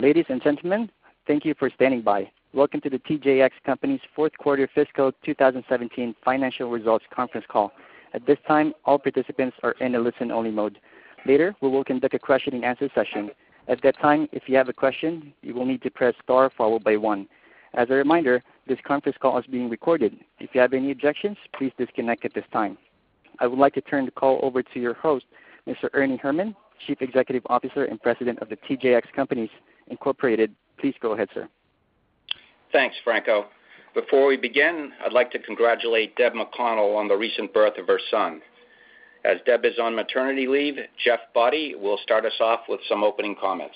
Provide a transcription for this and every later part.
Ladies and gentlemen, thank you for standing by. Welcome to the TJX Company's fourth quarter fiscal 2017 financial results conference call. At this time, all participants are in a listen-only mode. Later, we will conduct a question-and-answer session. At that time, if you have a question, you will need to press star followed by 1. As a reminder, this conference call is being recorded. If you have any objections, please disconnect at this time. I would like to turn the call over to your host, Mr. Ernie Herrmann, Chief Executive Officer and President of the TJX Companies, Incorporated. Please go ahead, sir. Thanks, Franco. Before we begin, I'd like to congratulate Deb McConnell on the recent birth of her son. As Deb is on maternity leave, Jeff Boddy will start us off with some opening comments.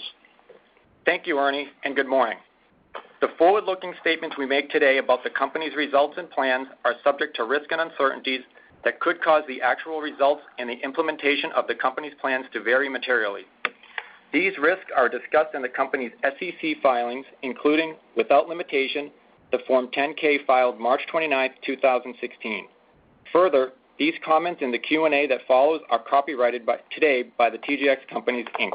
Thank you, Ernie, and good morning. The forward-looking statements we make today about the company's results and plans are subject to risk and uncertainties that could cause the actual results and the implementation of the company's plans to vary materially. These risks are discussed in the company's SEC filings, including, without limitation, the Form 10-K filed March 29, 2016. Further, these comments in the Q&A that follows are copyrighted today by the TJX Companies, Inc.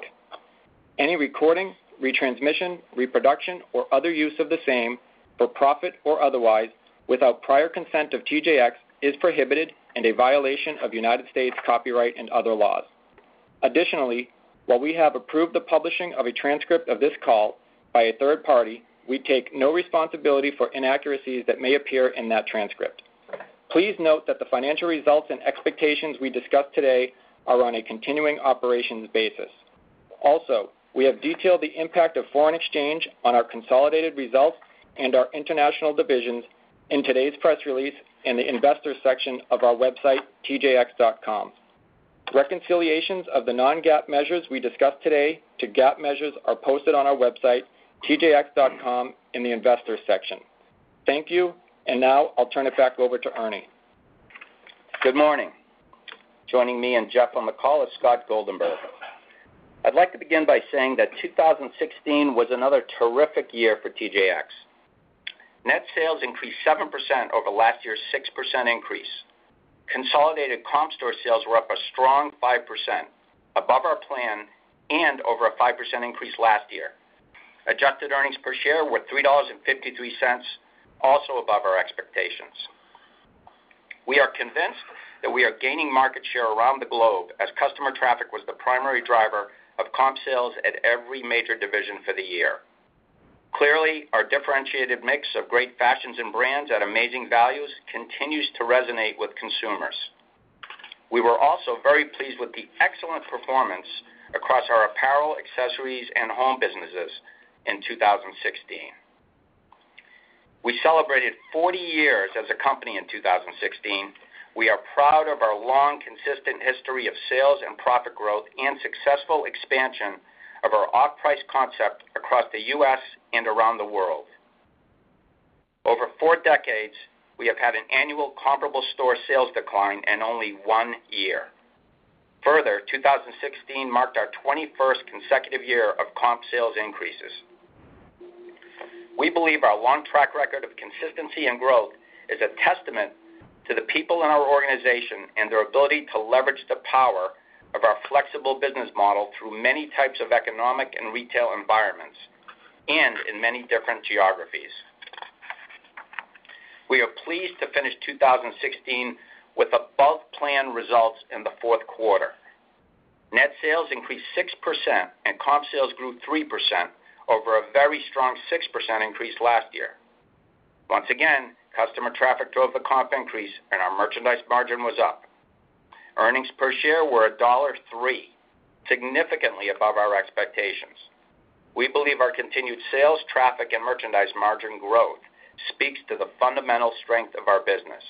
Any recording, retransmission, reproduction, or other use of the same, for profit or otherwise, without prior consent of TJX is prohibited and a violation of United States copyright and other laws. Additionally, while we have approved the publishing of a transcript of this call by a third party, we take no responsibility for inaccuracies that may appear in that transcript. Please note that the financial results and expectations we discuss today are on a continuing operations basis. Also, we have detailed the impact of foreign exchange on our consolidated results and our international divisions in today's press release in the Investors section of our website, tjx.com. Reconciliations of the non-GAAP measures we discuss today to GAAP measures are posted on our website, tjx.com, in the Investors section. Thank you, and now I'll turn it back over to Ernie. Good morning. Joining me and Jeff on the call is Scott Goldenberg. I'd like to begin by saying that 2016 was another terrific year for TJX. Net sales increased 7% over last year's 6% increase. Consolidated comp store sales were up a strong 5%, above our plan and over a 5% increase last year. Adjusted earnings per share were $3.53, also above our expectations. We are convinced that we are gaining market share around the globe as customer traffic was the primary driver of comp sales at every major division for the year. Clearly, our differentiated mix of great fashions and brands at amazing values continues to resonate with consumers. We were also very pleased with the excellent performance across our apparel, accessories, and home businesses in 2016. We celebrated 40 years as a company in 2016. We are proud of our long, consistent history of sales and profit growth and successful expansion of our off-price concept across the U.S. and around the world. Over 4 decades, we have had an annual comparable store sales decline in only 1 year. Further, 2016 marked our 21st consecutive year of comp sales increases. We believe our long track record of consistency and growth is a testament to the people in our organization and their ability to leverage the power of our flexible business model through many types of economic and retail environments and in many different geographies. We are pleased to finish 2016 with above-plan results in the fourth quarter. Net sales increased 6% and comp sales grew 3% over a very strong 6% increase last year. Once again, customer traffic drove the comp increase and our merchandise margin was up. Earnings per share were $1.03, significantly above our expectations. We believe our continued sales, traffic, and merchandise margin growth speaks to the fundamental strength of our business.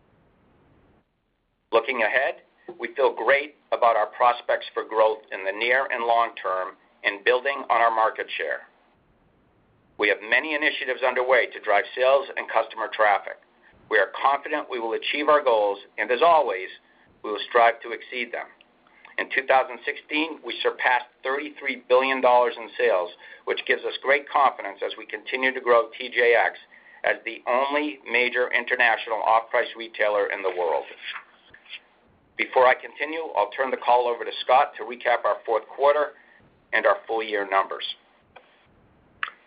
Looking ahead, we feel great about our prospects for growth in the near and long term and building on our market share. We have many initiatives underway to drive sales and customer traffic. We are confident we will achieve our goals, and as always, we will strive to exceed them. In 2016, we surpassed $33 billion in sales, which gives us great confidence as we continue to grow TJX as the only major international off-price retailer in the world. Before I continue, I'll turn the call over to Scott to recap our fourth quarter and our full year numbers.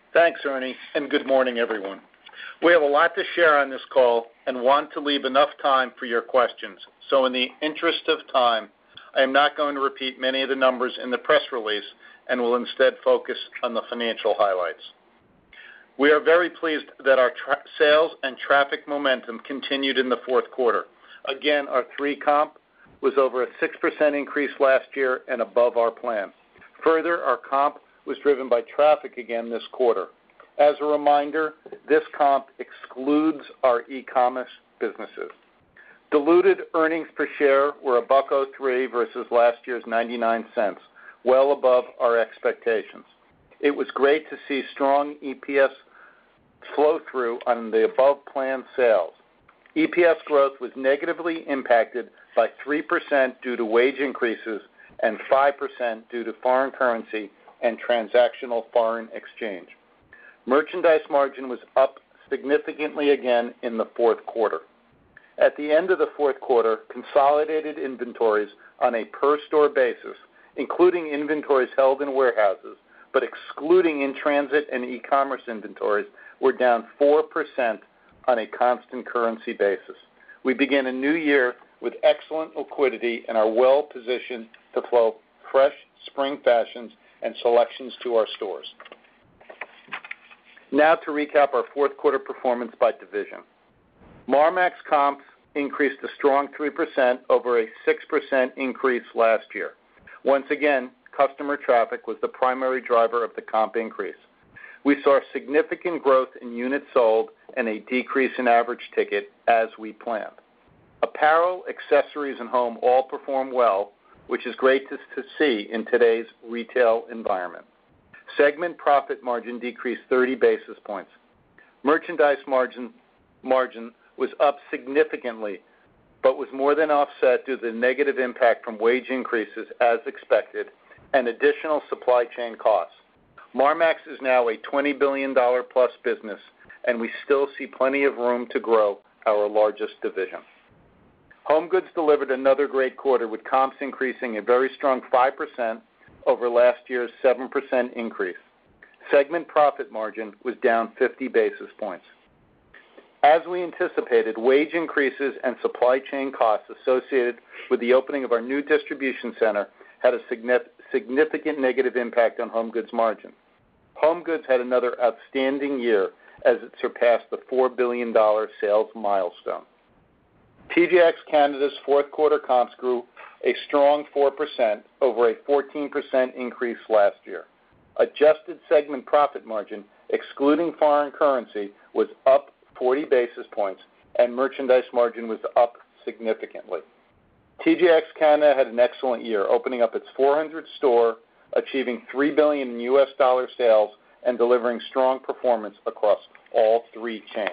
Thanks, Ernie, and good morning, everyone. We have a lot to share on this call and want to leave enough time for your questions. So in the interest of time, I am not going to repeat many of the numbers in the press release and will instead focus on the financial highlights. We are very pleased that our sales and traffic momentum continued in the fourth quarter. Again, our 3 comp was over a 6% increase last year and above our plan. Further, our comp was driven by traffic again this quarter. As a reminder, this comp excludes our e-commerce businesses. Diluted earnings per share were $1.03 versus last year's 99 cents, well above our expectations. It was great to see strong EPS flow through on the above plan sales. EPS growth was negatively impacted by 3% due to wage increases and 5% due to foreign currency and transactional foreign exchange. Merchandise margin was up significantly again in the fourth quarter. At the end of the fourth quarter, consolidated inventories on a per-store basis, including inventories held in warehouses, but excluding in-transit and e-commerce inventories, were down 4% on a constant currency basis. We begin a new year with excellent liquidity and are well positioned to flow fresh spring fashions and selections to our stores. Now to recap our fourth quarter performance by division. Marmaxx comps increased a strong 3% over a 6% increase last year. Once again, customer traffic was the primary driver of the comp increase. We saw significant growth in units sold and a decrease in average ticket as we planned. Apparel, accessories, and home all performed well, which is great to see in today's retail environment. Segment profit margin decreased 30 basis points. Merchandise margin was up significantly, but was more than offset due to the negative impact from wage increases as expected and additional supply chain costs. Marmaxx is now a $20 billion plus business, and we still see plenty of room to grow our largest division. HomeGoods delivered another great quarter with comps increasing a very strong 5% over last year's 7% increase. Segment profit margin was down 50 basis points. As we anticipated, wage increases and supply chain costs associated with the opening of our new distribution center had a significant negative impact on HomeGoods margin. HomeGoods had another outstanding year as it surpassed the $4 billion sales milestone. TJX Canada's fourth quarter comps grew a strong 4% over a 14% increase last year. Adjusted segment profit margin, excluding foreign currency, was up 40 basis points, and merchandise margin was up significantly. TJX Canada had an excellent year, opening up its 400th store, achieving $3 billion in U.S. dollar sales, and delivering strong performance across all 3 chains.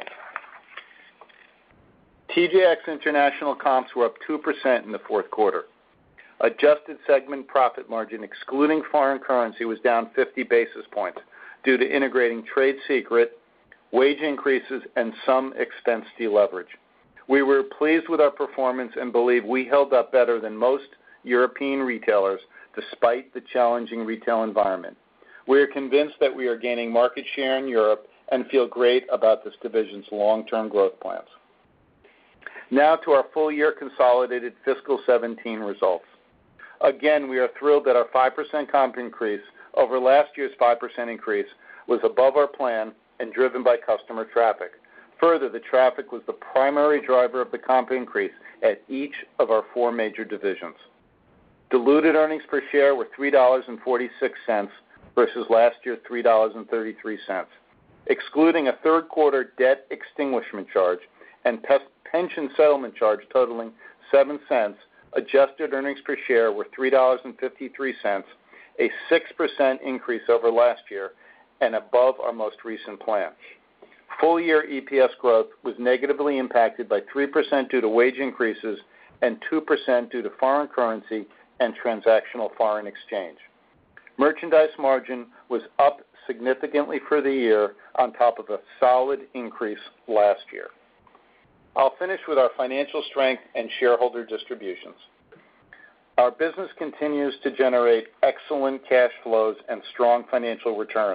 TJX International comps were up 2% in the fourth quarter. Adjusted segment profit margin, excluding foreign currency, was down 50 basis points due to integrating Trade Secret, wage increases, and some expense deleverage. We were pleased with our performance and believe we held up better than most European retailers despite the challenging retail environment. We are convinced that we are gaining market share in Europe and feel great about this division's long-term growth plans. Now to our full-year consolidated fiscal 17 results. Again, we are thrilled that our 5% comp increase over last year's 5% increase was above our plan and driven by customer traffic. Further, the traffic was the primary driver of the comp increase at each of our 4 major divisions. Diluted earnings per share were $3.46 versus last year's $3.33. Excluding a third quarter debt extinguishment charge and pension settlement charge totaling 7 cents, adjusted earnings per share were $3.53, a 6% increase over last year and above our most recent plan. Full-year EPS growth was negatively impacted by 3% due to wage increases and 2% due to foreign currency and transactional foreign exchange. Merchandise margin was up significantly for the year on top of a solid increase last year. I'll finish with our financial strength and shareholder distributions. Our business continues to generate excellent cash flows and strong financial returns.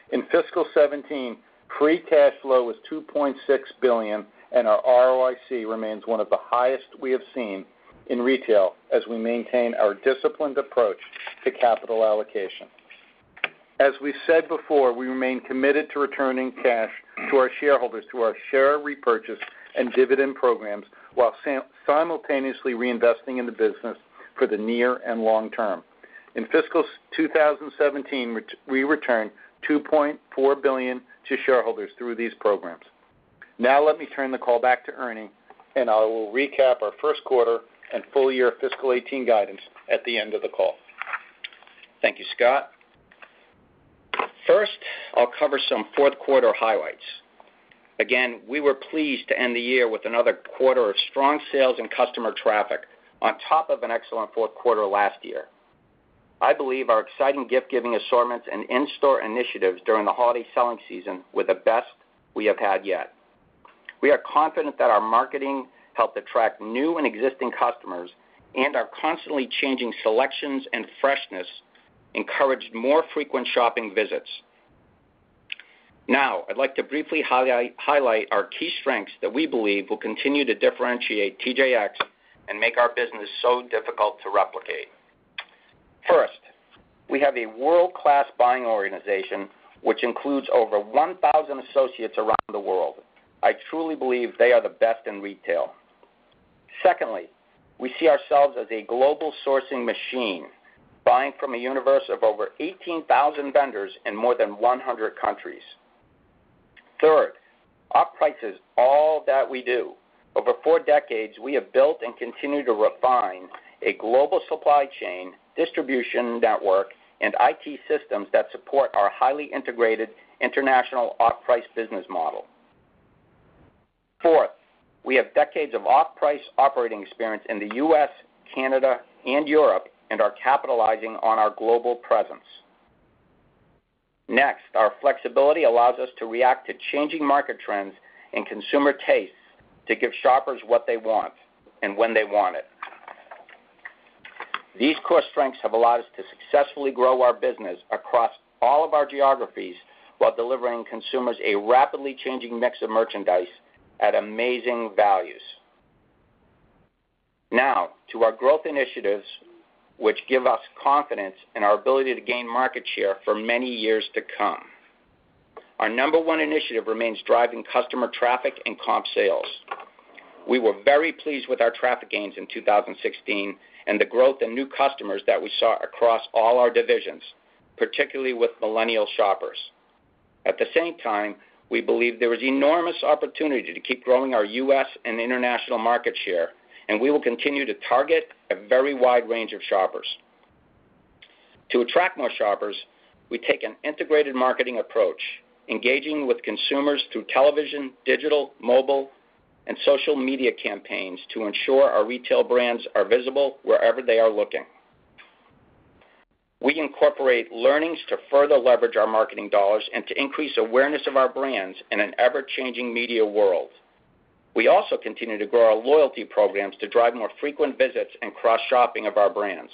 In fiscal 17, free cash flow was $2.6 billion, and our ROIC remains one of the highest we have seen in retail as we maintain our disciplined approach to capital allocation. As we said before, we remain committed to returning cash to our shareholders through our share repurchase and dividend programs while simultaneously reinvesting in the business for the near and long term. In fiscal 2017, we returned $2.4 billion to shareholders through these programs. Now let me turn the call back to Ernie, and I will recap our first quarter and full year fiscal 18 guidance at the end of the call. Thank you, Scott. First, I'll cover some fourth quarter highlights. Again, we were pleased to end the year with another quarter of strong sales and customer traffic on top of an excellent fourth quarter last year. I believe our exciting gift-giving assortments and in-store initiatives during the holiday selling season were the best we have had yet. We are confident that our marketing helped attract new and existing customers, and our constantly changing selections and freshness encouraged more frequent shopping visits. Now, I'd like to briefly highlight our key strengths that we believe will continue to differentiate TJX and make our business so difficult to replicate. First, we have a world-class buying organization which includes over 1,000 associates around the world. I truly believe they are the best in retail. Secondly, we see ourselves as a global sourcing machine, buying from a universe of over 18,000 vendors in more than 100 countries. Third, off-price is all that we do. Over 4 decades, we have built and continue to refine a global supply chain, distribution network, and IT systems that support our highly integrated international off-price business model. Fourth, we have decades of off-price operating experience in the U.S., Canada, and Europe, and are capitalizing on our global presence. Next, our flexibility allows us to react to changing market trends and consumer tastes to give shoppers what they want and when they want it. These core strengths have allowed us to successfully grow our business across all of our geographies while delivering consumers a rapidly changing mix of merchandise at amazing values. Now, to our growth initiatives, which give us confidence in our ability to gain market share for many years to come. Our number one initiative remains driving customer traffic and comp sales. We were very pleased with our traffic gains in 2016 and the growth in new customers that we saw across all our divisions, particularly with millennial shoppers. At the same time, we believe there is enormous opportunity to keep growing our U.S. and international market share, and we will continue to target a very wide range of shoppers. To attract more shoppers, we take an integrated marketing approach, engaging with consumers through television, digital, mobile, and social media campaigns to ensure our retail brands are visible wherever they are looking. We incorporate learnings to further leverage our marketing dollars and to increase awareness of our brands in an ever-changing media world. We also continue to grow our loyalty programs to drive more frequent visits and cross-shopping of our brands.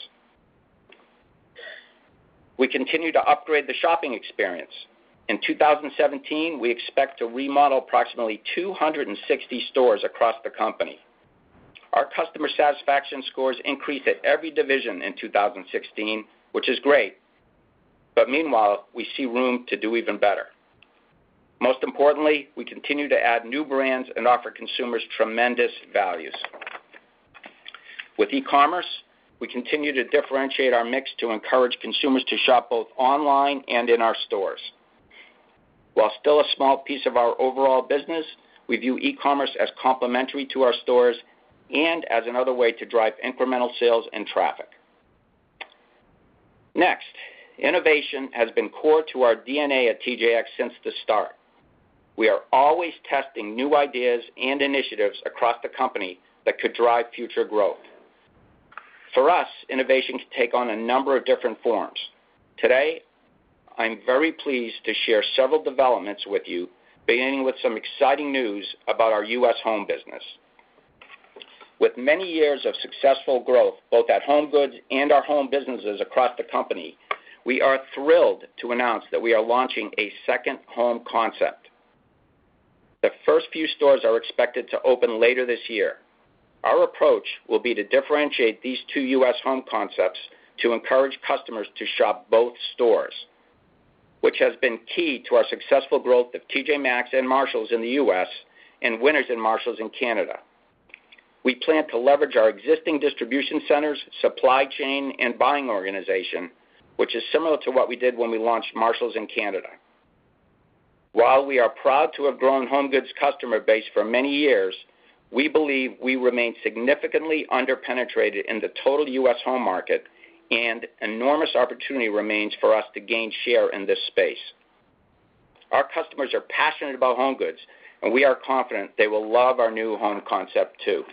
We continue to upgrade the shopping experience. In 2017, we expect to remodel approximately 260 stores across the company. Our customer satisfaction scores increased at every division in 2016, which is great. But meanwhile, we see room to do even better. Most importantly, we continue to add new brands and offer consumers tremendous values. With e-commerce, we continue to differentiate our mix to encourage consumers to shop both online and in our stores. While still a small piece of our overall business, we view e-commerce as complementary to our stores and as another way to drive incremental sales and traffic. Next, innovation has been core to our DNA at TJX since the start. We are always testing new ideas and initiatives across the company that could drive future growth. For us, innovation can take on a number of different forms. Today, I'm very pleased to share several developments with you, beginning with some exciting news about our U.S. home business. With many years of successful growth, both at HomeGoods and our home businesses across the company, we are thrilled to announce that we are launching a second home concept. The first few stores are expected to open later this year. Our approach will be to differentiate these two U.S. home concepts to encourage customers to shop both stores, which has been key to our successful growth of TJ Maxx and Marshalls in the U.S. and Winners and Marshalls in Canada. We plan to leverage our existing distribution centers, supply chain, and buying organization, which is similar to what we did when we launched Marshalls in Canada. While we are proud to have grown HomeGoods customer base for many years, we believe we remain significantly underpenetrated in the total U.S. home market, and enormous opportunity remains for us to gain share in this space. Our customers are passionate about HomeGoods, and we are confident they will love our new home concept too.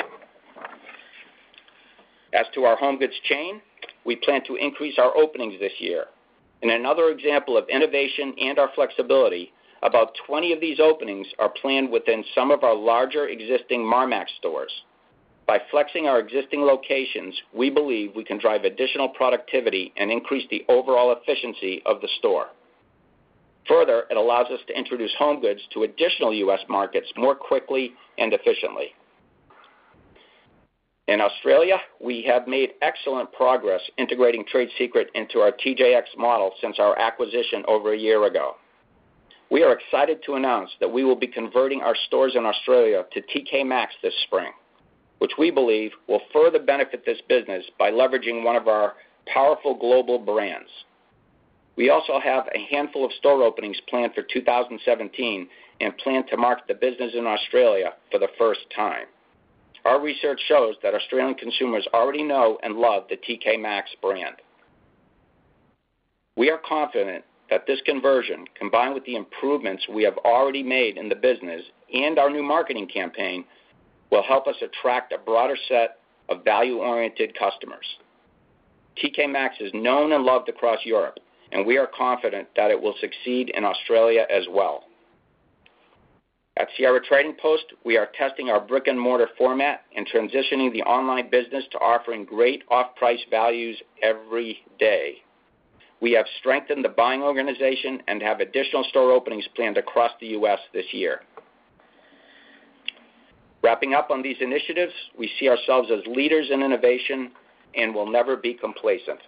As to our HomeGoods chain, we plan to increase our openings this year. In another example of innovation and our flexibility, about 20 of these openings are planned within some of our larger existing Marmaxx stores. By flexing our existing locations, we believe we can drive additional productivity and increase the overall efficiency of the store. Further, it allows us to introduce HomeGoods to additional U.S. markets more quickly and efficiently. In Australia, we have made excellent progress integrating Trade Secret into our TJX model since our acquisition over a year ago. We are excited to announce that we will be converting our stores in Australia to TK Maxx this spring, which we believe will further benefit this business by leveraging one of our powerful global brands. We also have a handful of store openings planned for 2017 and plan to market the business in Australia for the first time. Our research shows that Australian consumers already know and love the TK Maxx brand. We are confident that this conversion, combined with the improvements we have already made in the business and our new marketing campaign, will help us attract a broader set of value-oriented customers. TK Maxx is known and loved across Europe, and we are confident that it will succeed in Australia as well. At Sierra Trading Post, we are testing our brick-and-mortar format and transitioning the online business to offering great off-price values every day. We have strengthened the buying organization and have additional store openings planned across the U.S. this year. Wrapping up on these initiatives, we see ourselves as leaders in innovation and will never be complacent.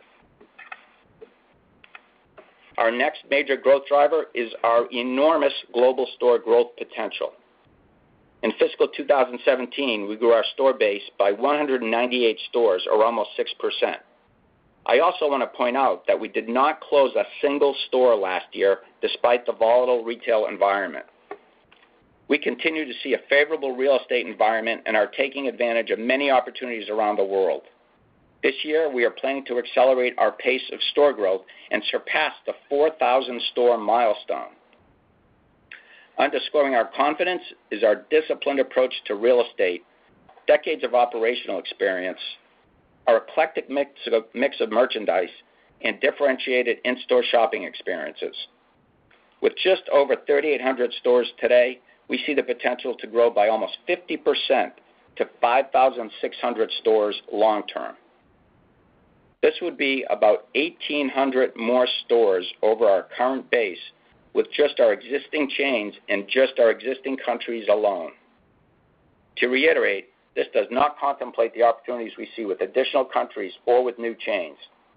Our next major growth driver is our enormous global store growth potential. In fiscal 2017, we grew our store base by 198 stores, or almost 6%. I also want to point out that we did not close a single store last year, despite the volatile retail environment. We continue to see a favorable real estate environment and are taking advantage of many opportunities around the world. This year, we are planning to accelerate our pace of store growth and surpass the 4,000 store milestone. Underscoring our confidence is our disciplined approach to real estate, decades of operational experience, our eclectic mix of merchandise, and differentiated in-store shopping experiences. With just over 3,800 stores today, we see the potential to grow by almost 50% to 5,600 stores long term. This would be about 1,800 more stores over our current base with just our existing chains in just our existing countries alone. To reiterate, this does not contemplate the opportunities we see with additional countries or with new chains.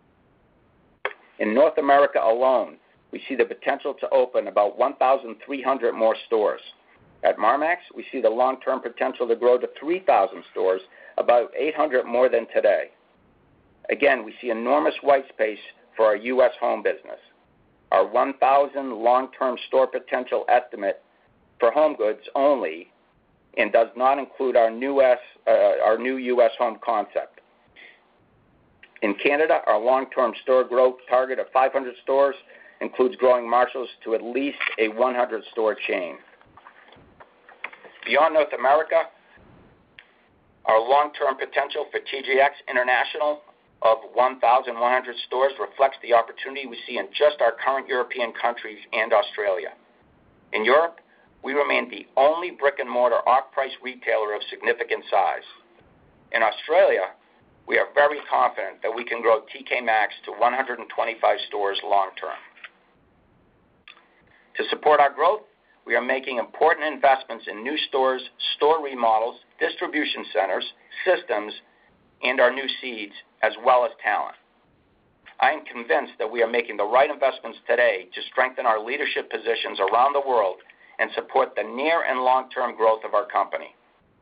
In North America alone, we see the potential to open about 1,300 more stores. At Marmaxx, we see the long-term potential to grow to 3,000 stores, about 800 more than today. Again, we see enormous white space for our U.S. home business. Our 1,000 long-term store potential estimate for HomeGoods only and does not include our new U.S. home concept. In Canada, our long-term store growth target of 500 stores includes growing Marshalls to at least a 100-store chain. Beyond North America, our long-term potential for TJX International of 1,100 stores reflects the opportunity we see in just our current European countries and Australia. In Europe, we remain the only brick-and-mortar off-price retailer of significant size. In Australia, we are very confident that we can grow TK Maxx to 125 stores long term. To support our growth, we are making important investments in new stores, store remodels, distribution centers, systems, and our new seeds, as well as talent. I am convinced that we are making the right investments today to strengthen our leadership positions around the world and support the near and long-term growth of our company.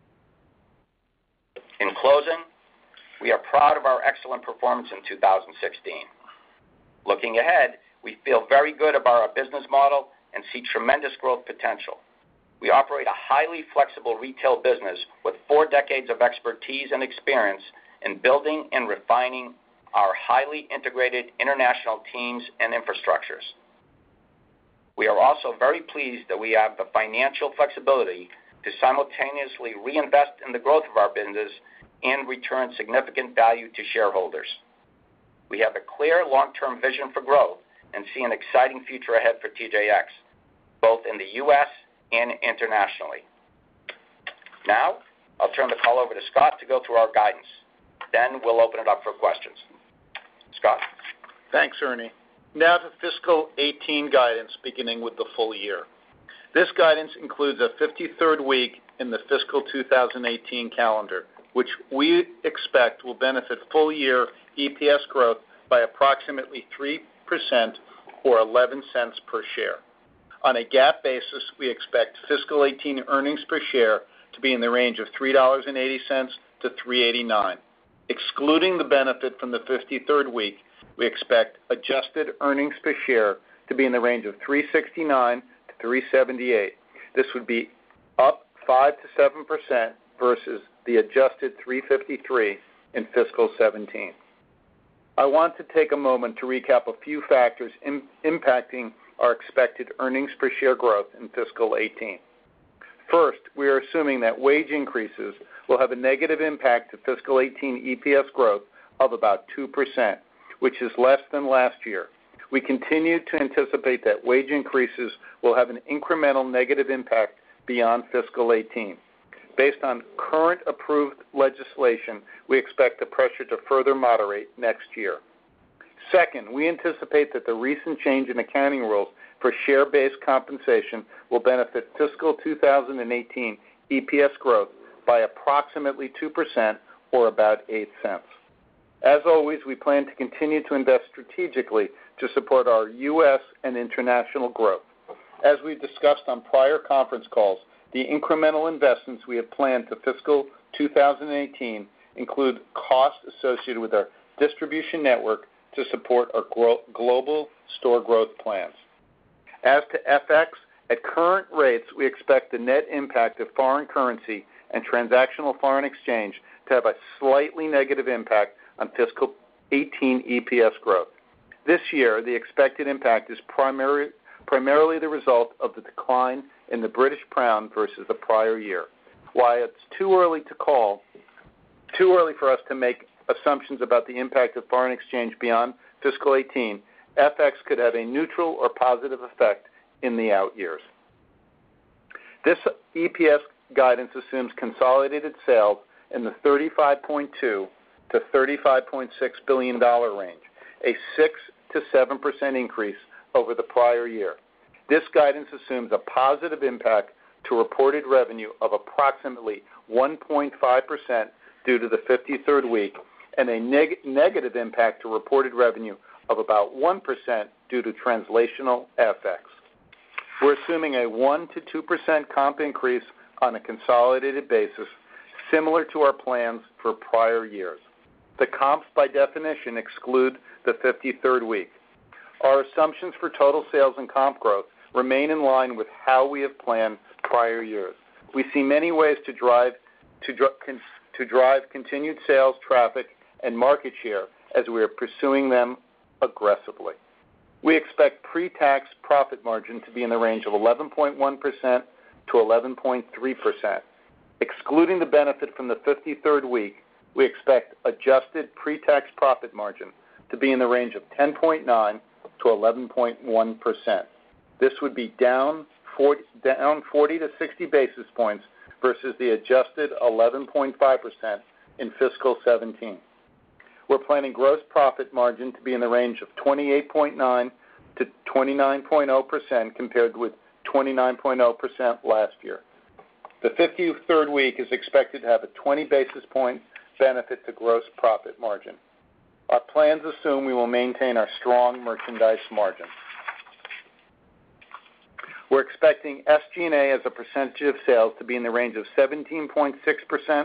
In closing, we are proud of our excellent performance in 2016. Looking ahead, we feel very good about our business model and see tremendous growth potential. We operate a highly flexible retail business with 4 decades of expertise and experience in building and refining our highly integrated international teams and infrastructures. We are also very pleased that we have the financial flexibility to simultaneously reinvest in the growth of our business and return significant value to shareholders. We have a clear long-term vision for growth and see an exciting future ahead for TJX, both in the U.S. and internationally. Now, I'll turn the call over to Scott to go through our guidance. Then we'll open it up for questions. Scott? Thanks, Ernie. Now to fiscal 18 guidance, beginning with the full year. This guidance includes a 53rd week in the fiscal 2018 calendar, which we expect will benefit full-year EPS growth by approximately 3% or 11 cents per share. On a GAAP basis, we expect fiscal 18 earnings per share to be in the range of $3.80 to $3.89. Excluding the benefit from the 53rd week, we expect adjusted earnings per share to be in the range of $3.69 to $3.78. This would be up 5 to 7% versus the adjusted $3.53 in fiscal 17. I want to take a moment to recap a few factors impacting our expected earnings per share growth in fiscal 18. First, we are assuming that wage increases will have a negative impact to fiscal 18 EPS growth of about 2%, which is less than last year. We continue to anticipate that wage increases will have an incremental negative impact beyond fiscal 18. Based on current approved legislation, we expect the pressure to further moderate next year. Second, we anticipate that the recent change in accounting rules for share-based compensation will benefit fiscal 2018 EPS growth by approximately 2% or about 8 cents. As always, we plan to continue to invest strategically to support our U.S. and international growth. As we discussed on prior conference calls, the incremental investments we have planned for fiscal 2018 include costs associated with our distribution network to support our global store growth plans. As to FX, at current rates, we expect the net impact of foreign currency and transactional foreign exchange to have a slightly negative impact on fiscal 18 EPS growth. This year, the expected impact is primarily the result of the decline in the British pound versus the prior year. While it's too early for us to make assumptions about the impact of foreign exchange beyond fiscal 18, FX could have a neutral or positive effect in the out years. This EPS guidance assumes consolidated sales in the $35.2 to $35.6 billion range, a 6 to 7% increase over the prior year. This guidance assumes a positive impact to reported revenue of approximately 1.5% due to the 53rd week and a negative impact to reported revenue of about 1% due to translational FX. We're assuming a 1 to 2% comp increase on a consolidated basis, similar to our plans for prior years. The comps, by definition, exclude the 53rd week. Our assumptions for total sales and comp growth remain in line with how we have planned prior years. We see many ways to drive continued sales, traffic, and market share as we are pursuing them aggressively. We expect pre-tax profit margin to be in the range of 11.1% to 11.3%. Excluding the benefit from the 53rd week, we expect adjusted pre-tax profit margin to be in the range of 10.9 to 11.1%. This would be down 40 to 60 basis points versus the adjusted 11.5% in fiscal 17. we're planning gross profit margin to be in the range of 28.9 to 29.0% compared with 29.0% last year. The 53rd week is expected to have a 20 basis point benefit to gross profit margin. Our plans assume we will maintain our strong merchandise margin. We're expecting SG&A as a percentage of sales to be in the range of 17.6% to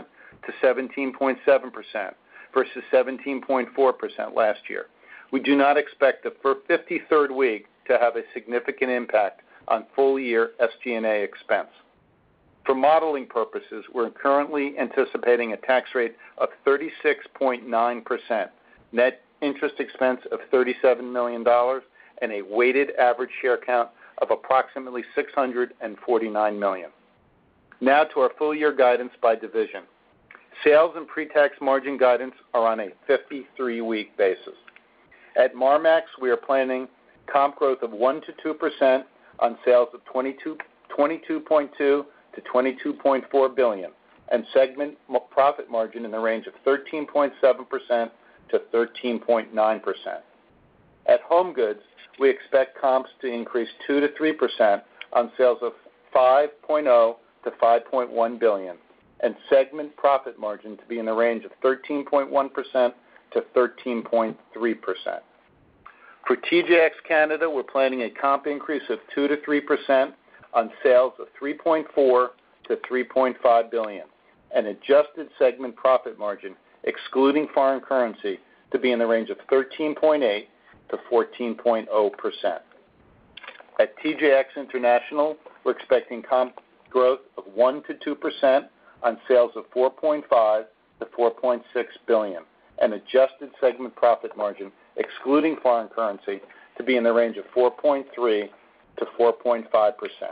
17.7% versus 17.4% last year. We do not expect the 53rd week to have a significant impact on full-year SG&A expense. For modeling purposes, we're currently anticipating a tax rate of 36.9%, net interest expense of $37 million, and a weighted average share count of approximately 649 million. Now to our full-year guidance by division. Sales and pre-tax margin guidance are on a 53-week basis. At Marmaxx, we are planning comp growth of 1 to 2% on sales of $22.2 to $22.4 billion, and segment profit margin in the range of 13.7% to 13.9%. At HomeGoods, we expect comps to increase 2 to 3% on sales of $5.0 to $5.1 billion, and segment profit margin to be in the range of 13.1% to 13.3%. For TJX Canada, we're planning a comp increase of 2 to 3% on sales of $3.4 to $3.5 billion, and adjusted segment profit margin, excluding foreign currency, to be in the range of 13.8 to 14.0%. At TJX International, we're expecting comp growth of 1 to 2% on sales of $4.5 to $4.6 billion, and adjusted segment profit margin, excluding foreign currency, to be in the range of 4.3 to 4.5%.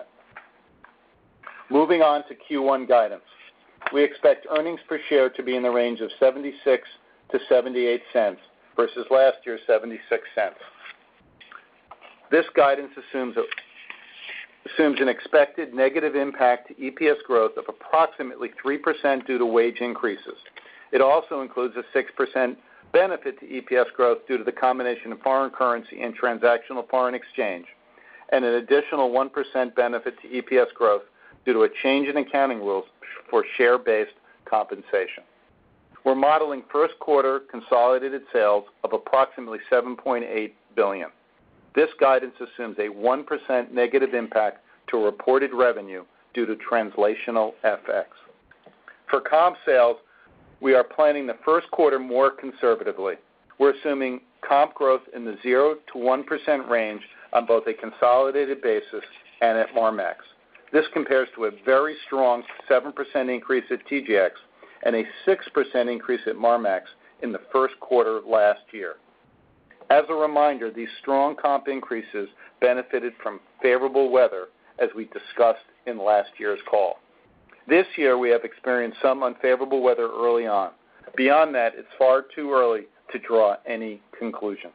Moving on to Q1 guidance. We expect earnings per share to be in the range of 76 to 78 cents versus last year's 76 cents. This guidance assumes an expected negative impact to EPS growth of approximately 3% due to wage increases. It also includes a 6% benefit to EPS growth due to the combination of foreign currency and transactional foreign exchange, and an additional 1% benefit to EPS growth due to a change in accounting rules for share-based compensation. We're modeling first quarter consolidated sales of approximately $7.8 billion. This guidance assumes a 1% negative impact to reported revenue due to translational FX. For comp sales, we are planning the first quarter more conservatively. We're assuming comp growth in the 0 to 1% range on both a consolidated basis and at Marmaxx. This compares to a very strong 7% increase at TJX and a 6% increase at Marmaxx in the first quarter last year. As a reminder, these strong comp increases benefited from favorable weather, as we discussed in last year's call. This year, we have experienced some unfavorable weather early on. Beyond that, it's far too early to draw any conclusions.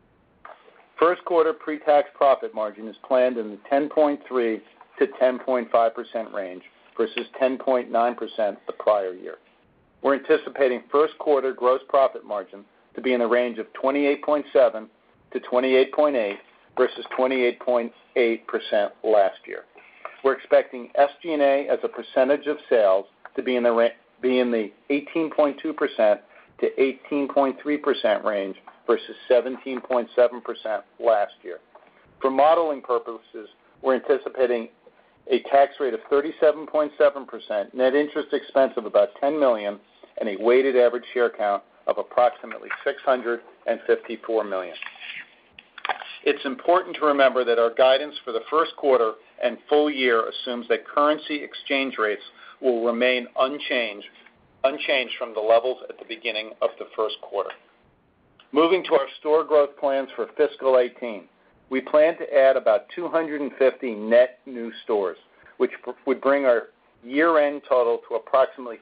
First quarter pre-tax profit margin is planned in the 10.3 to 10.5% range versus 10.9% the prior year. We're anticipating first quarter gross profit margin to be in the range of 28.7 to 28.8 versus 28.8% last year. We're expecting SG&A as a percentage of sales to be in the 18.2% to 18.3% range versus 17.7% last year. For modeling purposes, we're anticipating a tax rate of 37.7%, net interest expense of about $10 million, and a weighted average share count of approximately 654 million. It's important to remember that our guidance for the first quarter and full year assumes that currency exchange rates will remain unchanged from the levels at the beginning of the first quarter. Moving to our store growth plans for fiscal 18. We plan to add about 250 net new stores, which would bring our year-end total to approximately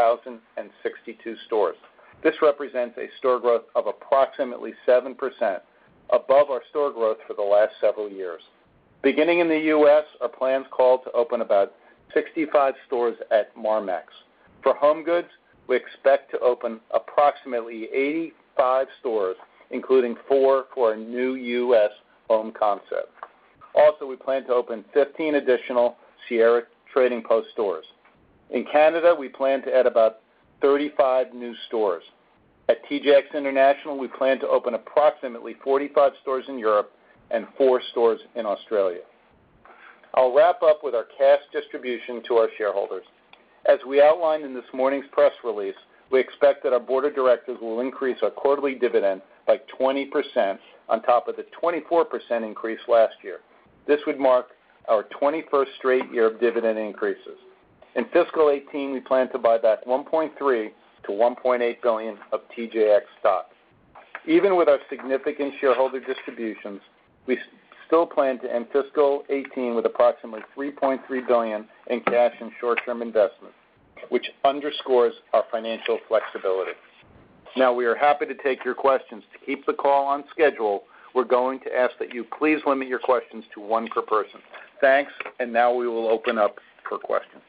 4,062 stores. This represents a store growth of approximately 7%, above our store growth for the last several years. Beginning in the U.S., our plans call to open about 65 stores at Marmaxx. For HomeGoods, we expect to open approximately 80 25 stores, including 4 for our new U.S. home concept. Also, we plan to open 15 additional Sierra Trading Post stores. In Canada, we plan to add about 35 new stores. At TJX International, we plan to open approximately 45 stores in Europe and 4 stores in Australia. I'll wrap up with our cash distribution to our shareholders. As we outlined in this morning's press release, we expect that our board of directors will increase our quarterly dividend by 20% on top of the 24% increase last year. This would mark our 21st straight year of dividend increases. In fiscal 18, we plan to buy back $1.3 to $1.8 billion of TJX stock. Even with our significant shareholder distributions, we still plan to end fiscal 18 with approximately $3.3 billion in cash and short-term investments, which underscores our financial flexibility. Now, we are happy to take your questions. To keep the call on schedule, we're going to ask that you please limit your questions to 1 per person. Thanks, and now we will open up for questions.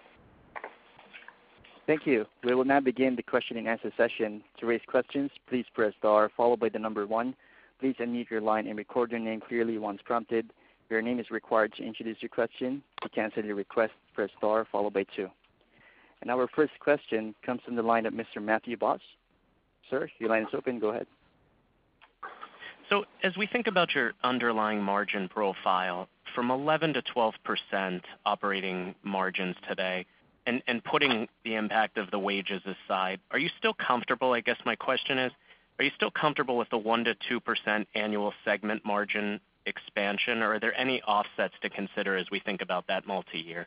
Thank you. We will now begin the question and answer session. To raise questions, please press star followed by the number 1. Please unmute your line and record your name clearly once prompted. Your name is required to introduce your question. To cancel your request, press star followed by 2. And our first question comes from the line of Mr. Matthew Boss. Sir, your line is open. Go ahead. So as we think about your underlying margin profile, from 11 to 12% operating margins today, and putting the impact of the wages aside, are you still comfortable? I guess my question is, are you still comfortable with the 1 to 2% annual segment margin expansion, or are there any offsets to consider as we think about that multi-year?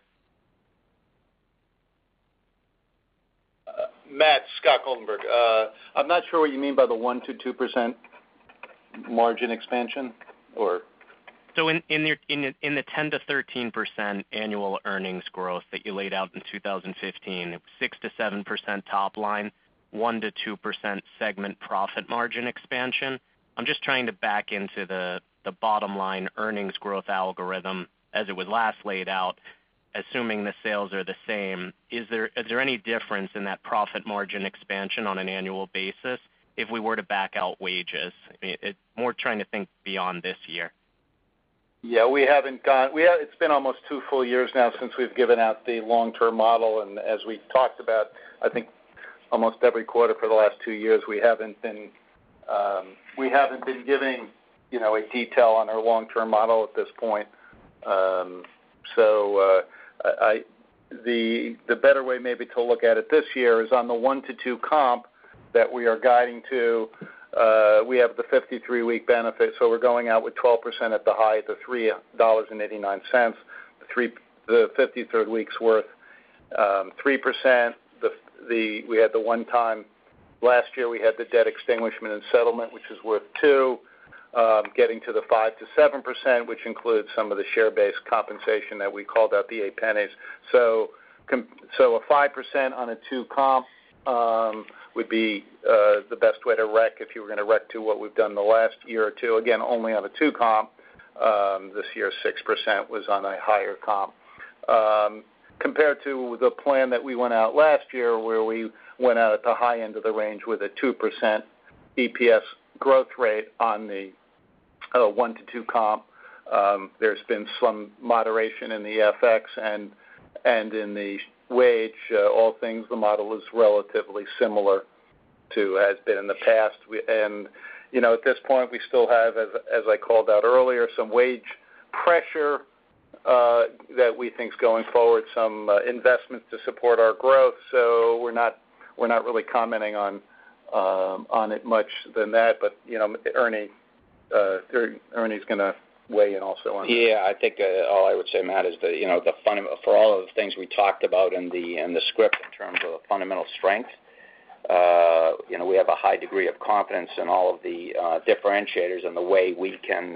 Matt, Scott Goldenberg. I'm not sure what you mean by the 1 to 2% margin expansion, or? So in the 10 to 13% annual earnings growth that you laid out in 2015, 6 to 7% top line, 1 to 2% segment profit margin expansion. I'm just trying to back into the bottom line earnings growth algorithm as it was last laid out, assuming the sales are the same. Is there any difference in that profit margin expansion on an annual basis if we were to back out wages? I mean, more trying to think beyond this year. Yeah, we haven't gone. It's been almost 2 full years now since we've given out the long-term model, and as we talked about, I think almost every quarter for the last 2 years, we haven't been giving a detail on our long-term model at this point. The better way maybe to look at it this year is on the 1 to 2 comp that we are guiding to. We have the 53-week benefit, so we're going out with 12% at the high, the $3.89. The 53rd week's worth 3%. We had the one-time last year. We had the debt extinguishment and settlement, which is worth 2. Getting to the 5 to 7%, which includes some of the share-based compensation that we called out the 8 pennies. So a 5% on a 2 comp would be the best way to rec if you were going to rec to what we've done the last year or 2. Again, only on a 2 comp. This year, 6% was on a higher comp. Compared to the plan that we went out last year, where we went out at the high end of the range with a 2% EPS growth rate on the 1 to 2 comp. There's been some moderation in the FX and in the wage. All things, the model is relatively similar to has been in the past. At this point, we still have, as I called out earlier, some wage pressure that we think is going forward, some investments to support our growth. So we're not really commenting on it much than that. But Ernie's going to weigh in also on that. Yeah, I think all I would say, Matt, is that the fundamental for all of the things we talked about in the script in terms of fundamental strength. We have a high degree of confidence in all of the differentiators and the way we can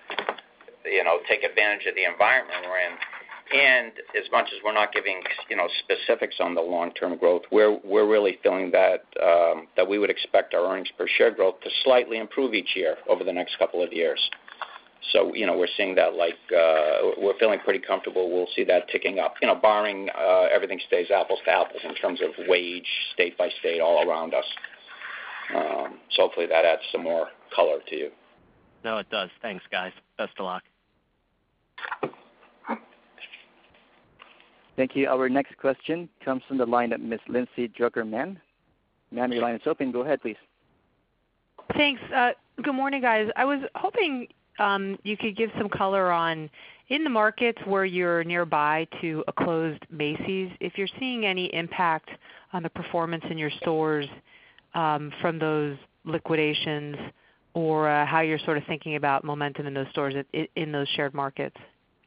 take advantage of the environment we're in. And as much as we're not giving specifics on the long-term growth, we're really feeling that we would expect our earnings per share growth to slightly improve each year over the next couple of years. So we're seeing that we're feeling pretty comfortable. We'll see that ticking up, barring everything stays apples to apples in terms of wage, state by state, all around us. So hopefully that adds some more color to you. No, it does. Thanks, guys. Best of luck. Thank you. Our next question comes from the line of Ms. Lindsay Drucker-Mann. Ma'am, your line is open. Go ahead, please. Thanks. Good morning, guys. I was hoping you could give some color on, in the markets where you're nearby to a closed Macy's, if you're seeing any impact on the performance in your stores from those liquidations, or how you're sort of thinking about momentum in those stores in those shared markets.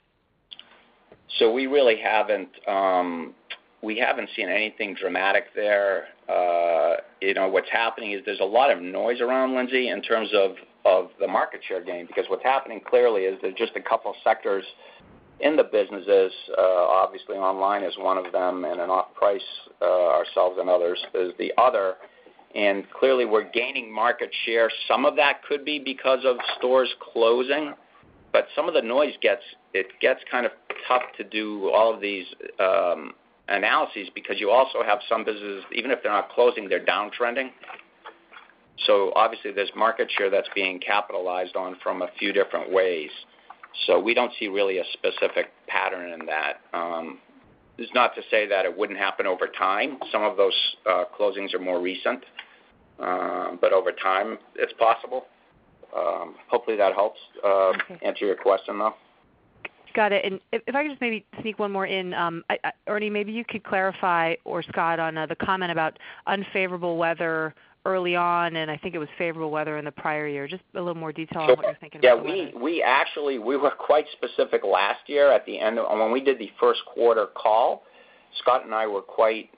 So we really haven't seen anything dramatic there. What's happening is there's a lot of noise around, Lindsay, in terms of the market share gain, because what's happening clearly is there's just a couple of sectors in the businesses. Obviously, online is one of them, and an off-price, ourselves and others, is the other. And clearly we're gaining market share. Some of that could be because of stores closing, but some of the noise gets kind of tough to do all of these analyses, because you also have some businesses, even if they're not closing, they're downtrending. So obviously there's market share that's being capitalized on from a few different ways. So we don't see really a specific pattern in that. It's not to say that it wouldn't happen over time. Some of those closings are more recent, but over time it's possible. Hopefully that helps answer your question, though. Got it. And if I could just maybe sneak one more in, Ernie, maybe you could clarify, or Scott, on the comment about unfavorable weather early on, and I think it was favorable weather in the prior year. Just a little more detail on what you're thinking about. Yeah, we were quite specific last year at the end when we did the first quarter call. Scott and I were quite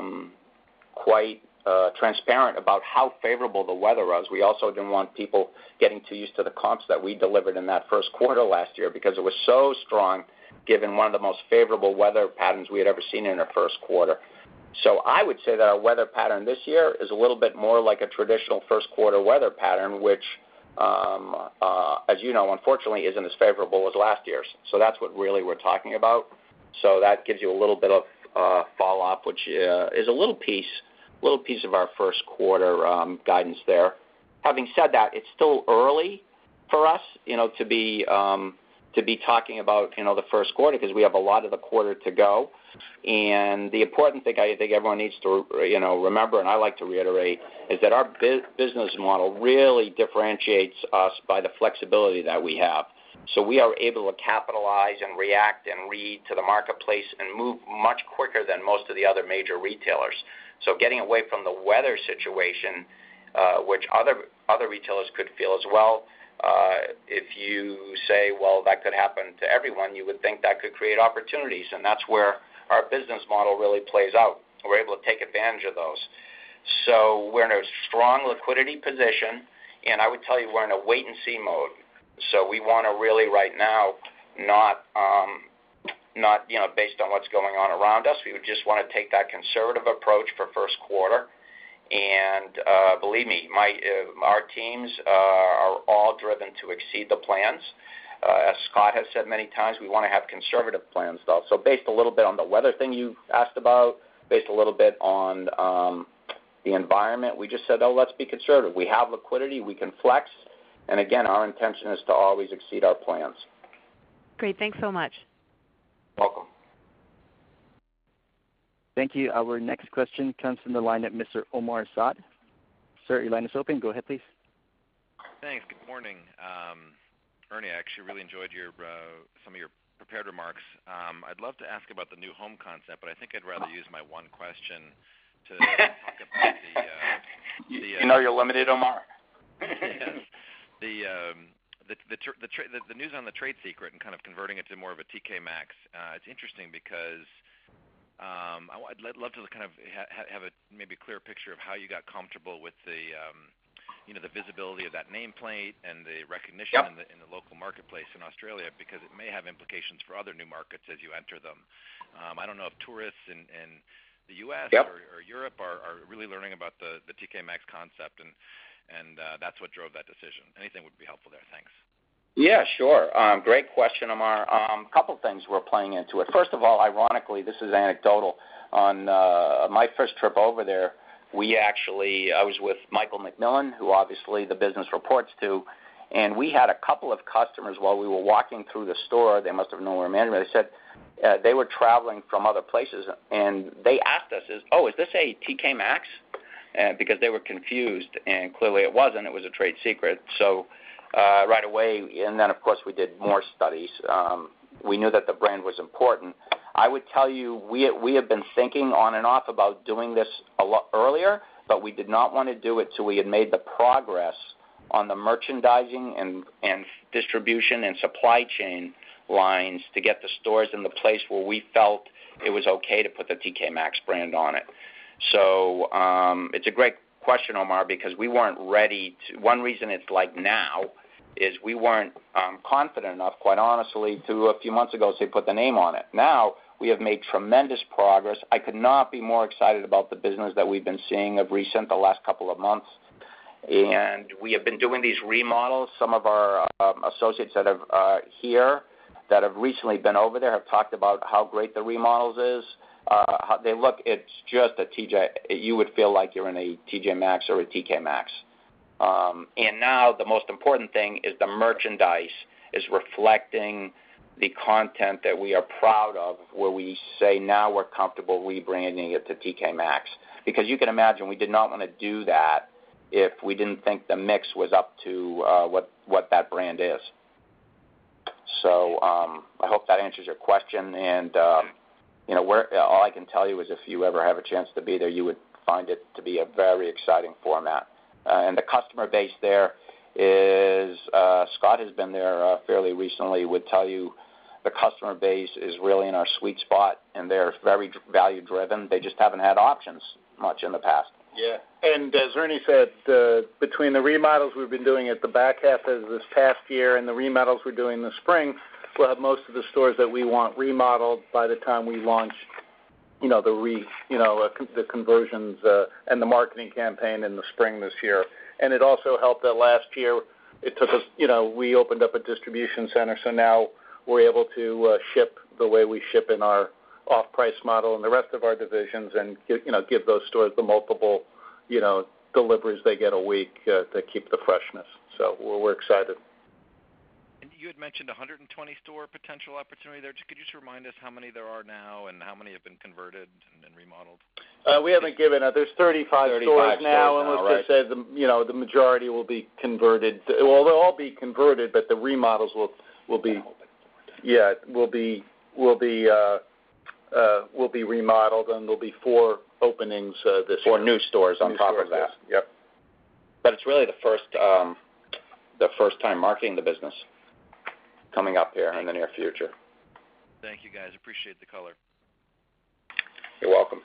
transparent about how favorable the weather was. We also didn't want people getting too used to the comps that we delivered in that first quarter last year, because it was so strong, given one of the most favorable weather patterns we had ever seen in our first quarter. So I would say that our weather pattern this year is a little bit more like a traditional first quarter weather pattern, which, as you know, unfortunately isn't as favorable as last year's. So that's what really we're talking about. So that gives you a little bit of fall off, which is a little piece of our first quarter guidance there. Having said that, it's still early for us, to be talking about, the first quarter, because we have a lot of the quarter to go. And the important thing I think everyone needs to, remember, and I like to reiterate, is that our business model really differentiates us by the flexibility that we have. So we are able to capitalize and react and read to the marketplace and move much quicker than most of the other major retailers. So getting away from the weather situation, which other retailers could feel as well, if you say, well, that could happen to everyone, you would think that could create opportunities, and that's where our business model really plays out. We're able to take advantage of those. So we're in a strong liquidity position, and I would tell you we're in a wait-and-see mode. So we want to really right now not based on what's going on around us. We would just want to take that conservative approach for first quarter. And believe me, our teams are all driven to exceed the plans. As Scott has said many times, we want to have conservative plans, though. So based a little bit on the weather thing you asked about, based a little bit on the environment, we just said, let's be conservative. We have liquidity. We can flex. And, again, our intention is to always exceed our plans. Great. Thanks so much. Welcome. Thank you. Our next question comes from the line of Mr. Omar Saad. Sir, your line is open. Go ahead, please. Thanks. Good morning. Ernie, I actually really enjoyed some of your prepared remarks. I'd love to ask about the new home concept, but I think I'd rather use my one question to talk about you're limited, Omar. Yes. The news on the trade secret and kind of converting it to more of a TK Maxx. It's interesting because I'd love to kind of have a maybe clear picture of how you got comfortable with the visibility of that nameplate and the recognition in the local marketplace in Australia, because it may have implications for other new markets as you enter them. I don't know if tourists in the U.S. or Europe are really learning about the TK Maxx concept, and that's what drove that decision. Anything would be helpful there. Thanks. Yeah, sure. Great question, Omar. A couple things we're playing into it. First of all, ironically, this is anecdotal. On my first trip over there, I was with Michael McMillan, who obviously the business reports to, and we had a couple of customers while we were walking through the store. They must have known we were management. They said they were traveling from other places, and they asked us, is this a TK Maxx? Because they were confused, and clearly it wasn't. It was a trade secret. So right away, and then, of course, we did more studies. We knew that the brand was important. I would tell you we have been thinking on and off about doing this a lot earlier, but we did not want to do it till we had made the progress on the merchandising and distribution and supply chain lines to get the stores in the place where we felt it was okay to put the TK Maxx brand on it. So it's a great question, Omar, because we weren't ready to. One reason it's like now is we weren't confident enough, quite honestly, to a few months ago say put the name on it. Now we have made tremendous progress. I could not be more excited about the business that we've been seeing of recent the last couple of months. And we have been doing these remodels. Some of our associates that have here that have recently been over there have talked about how great the remodels is. How they look, it's just a TJ. You would feel like you're in a TJ Maxx or a TK Maxx. And now the most important thing is the merchandise is reflecting the content that we are proud of, where we say now we're comfortable rebranding it to TK Maxx. Because you can imagine we did not want to do that if we didn't think the mix was up to what that brand is. So I hope that answers your question. And all I can tell you is if you ever have a chance to be there, you would find it to be a very exciting format. And the customer base there is, Scott has been there fairly recently, would tell you the customer base is really in our sweet spot, and they're very value-driven. They just haven't had options much in the past. Yeah, and as Ernie said, between the remodels we've been doing at the back half of this past year and the remodels we're doing this spring, we'll have most of the stores that we want remodeled by the time we launch, the conversions and the marketing campaign in the spring this year. And it also helped that last year it took us, we opened up a distribution center, so now we're able to ship the way we ship in our off-price model and the rest of our divisions, and give those stores the multiple, deliveries they get a week to keep the freshness. So we're excited. And you had mentioned 120 store potential opportunity there. Could you just remind us how many there are now and how many have been converted and remodeled? We haven't given it. There's 35 stores now, and let's just say the majority will be converted. Well, they'll all be converted, but the remodels will be remodeled, and there'll be 4 openings this year. 4 new stores on top of that. Yep. But it's really the first time marketing the business coming up here in the near future. Thank you, guys. Appreciate the color. You're welcome.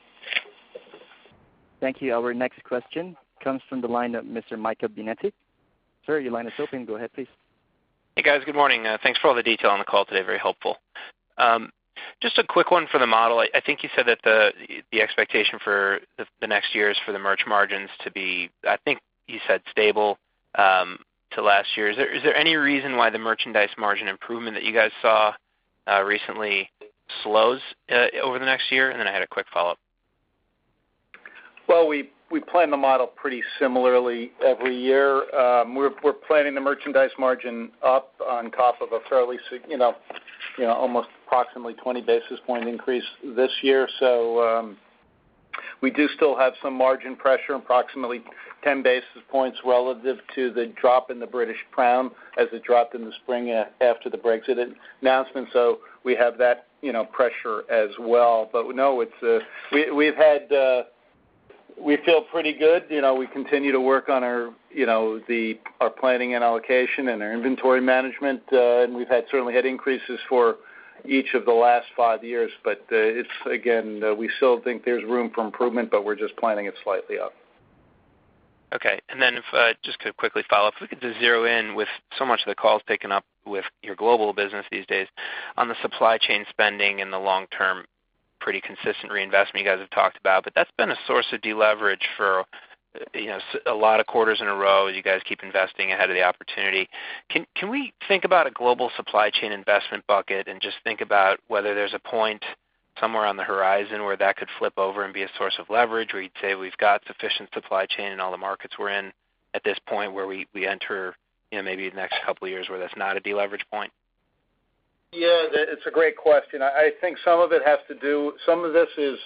Thank you. Our next question comes from the line of Mr. Michael Binetti. Sir, your line is open. Go ahead, please. Hey, guys. Good morning. Thanks for all the detail on the call today. Very helpful. Just a quick one for the model. I think you said that the expectation for the next year is for the merch margins to be, I think you said stable to last year. Is there any reason why the merchandise margin improvement that you guys saw recently slows over the next year? And then I had a quick follow-up. Well, we plan the model pretty similarly every year. We're planning the merchandise margin up on top of a fairly, almost approximately 20 basis point increase this year. So we do still have some margin pressure, approximately 10 basis points relative to the drop in the British pound as it dropped in the spring after the Brexit announcement. So we have that, pressure as well. But no, we've had. We feel pretty good. We continue to work on our planning and allocation and our inventory management, and we've certainly had increases for each of the last 5 years. But we still think there's room for improvement, but we're just planning it slightly up. Okay, and then if just to quickly follow up, if we could just zero in with so much of the calls taken up with your global business these days on the supply chain spending and the long-term pretty consistent reinvestment you guys have talked about, but that's been a source of deleverage for a lot of quarters in a row as you guys keep investing ahead of the opportunity. Can we think about a global supply chain investment bucket and just think about whether there's a point somewhere on the horizon where that could flip over and be a source of leverage, where you'd say we've got sufficient supply chain in all the markets we're in at this point where we enter, maybe the next couple of years where that's not a deleverage point? Yeah, it's a great question. I think some of it has to do, some of this is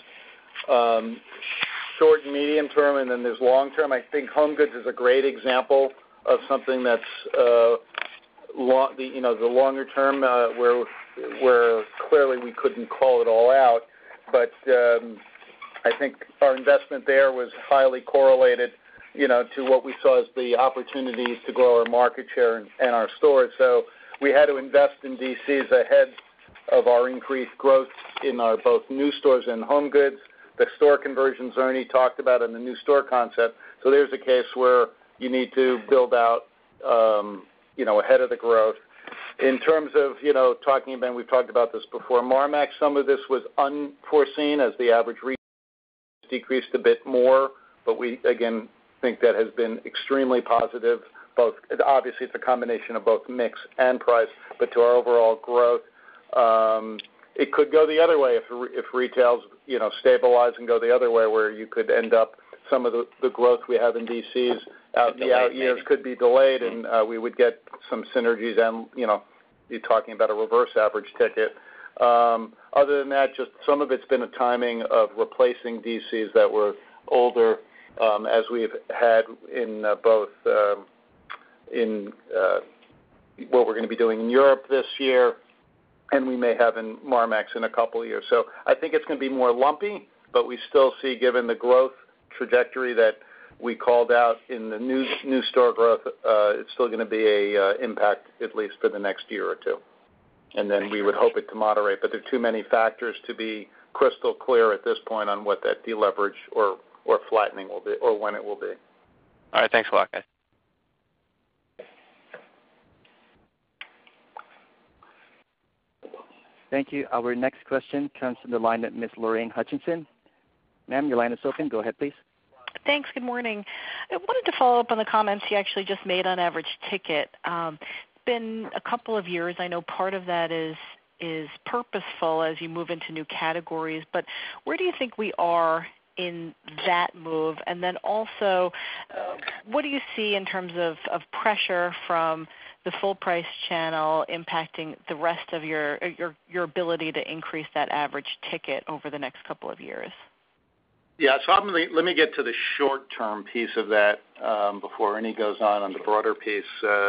short and medium term, and then there's long term. I think home goods is a great example of something that's the longer term where clearly we couldn't call it all out, but I think our investment there was highly correlated, to what we saw as the opportunities to grow our market share and our stores. So we had to invest in DCs ahead of our increased growth in our both new stores and home goods. The store conversions Ernie talked about in the new store concept. So there's a case where you need to build out, ahead of the growth. In terms of, talking about, we've talked about this before, Marmaxx, some of this was unforeseen as the average retail decreased a bit more, but we, again, think that has been extremely positive. Both, obviously, it's a combination of both mix and price, but to our overall growth, it could go the other way if retails, stabilize and go the other way, where you could end up some of the growth we have in DCs out in the out years could be delayed, and we would get some synergies and, you're talking about a reverse average ticket. Other than that, just some of it's been a timing of replacing DCs that were older, as we've had in both in what we're going to be doing in Europe this year, and we may have in Marmaxx in a couple of years. So I think it's going to be more lumpy, but we still see, given the growth trajectory that we called out in the new store growth, it's still going to be a impact at least for the next year or two. And then we would hope it to moderate, but there are too many factors to be crystal clear at this point on what that deleverage or flattening will be, or when it will be. All right, thanks a lot, guys. Thank you. Our next question comes from the line of Ms. Lorraine Hutchinson. Ma'am, your line is open. Go ahead, please. Thanks. Good morning. I wanted to follow up on the comments you actually just made on average ticket. It's been a couple of years. I know part of that is purposeful as you move into new categories, but where do you think we are in that move? And then also, what do you see in terms of pressure from the full price channel impacting the rest of your ability to increase that average ticket over the next couple of years? Yeah, so let me get to the short-term piece of that before Ernie goes on the broader piece.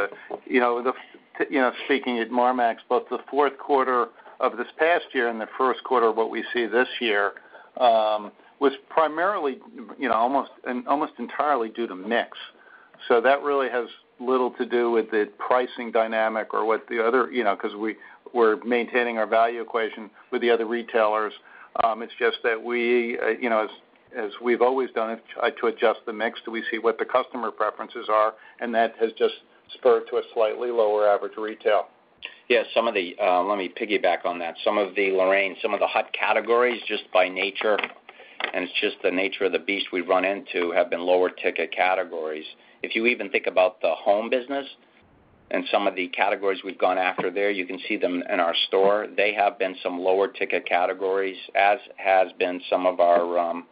Speaking at Marmaxx, both the fourth quarter of this past year and the first quarter of what we see this year was primarily, almost entirely due to mix. So that really has little to do with the pricing dynamic or what the other, because we're maintaining our value equation with the other retailers. It's just that we, as we've always done, try to adjust the mix till we see what the customer preferences are, and that has just spurred to a slightly lower average retail. Yeah, some of the, let me piggyback on that. Some of the hot categories, just by nature, and it's just the nature of the beast we run into, have been lower ticket categories. If you even think about the home business and some of the categories we've gone after there, you can see them in our store. They have been some lower ticket categories, as has been some of our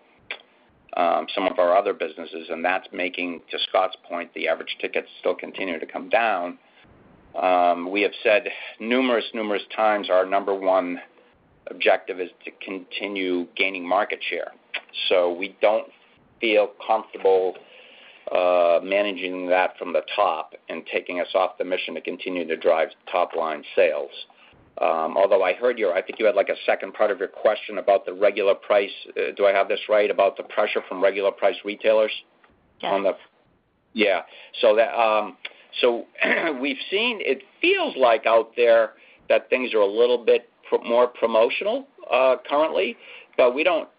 other businesses, and that's making, to Scott's point, the average tickets still continue to come down. We have said numerous times our number one objective is to continue gaining market share. So we don't feel comfortable managing that from the top and taking us off the mission to continue to drive top-line sales. Although I think you had like a second part of your question about the regular price. Do I have this right, about the pressure from regular price retailers? Yes. Yeah. So that so we've seen, it feels like out there that things are a little bit more promotional currently, but we don't